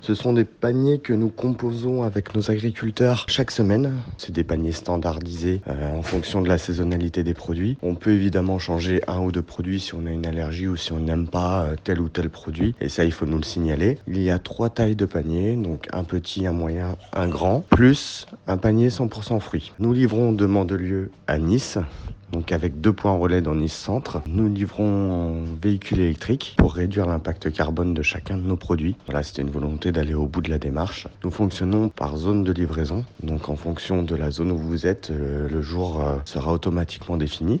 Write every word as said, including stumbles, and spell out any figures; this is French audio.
Ce sont des paniers que nous composons avec nos agriculteurs chaque semaine. C'est des paniers standardisés euh, en fonction de la saisonnalité des produits. On peut évidemment changer un ou deux produits si on a une allergie ou si on n'aime pas euh, tel ou tel produit. Et ça, il faut nous le signaler. Il y a trois tailles de paniers, donc un petit, un moyen, un grand, plus un panier cent pour cent fruits. Nous livrons de Mandelieu à Nice. Donc avec deux points relais dans Nice Centre, nous livrons en véhicule électrique pour réduire l'impact carbone de chacun de nos produits. Voilà, c'était une volonté d'aller au bout de la démarche. Nous fonctionnons par zone de livraison. Donc en fonction de la zone où vous êtes, euh, le jour euh, sera automatiquement défini.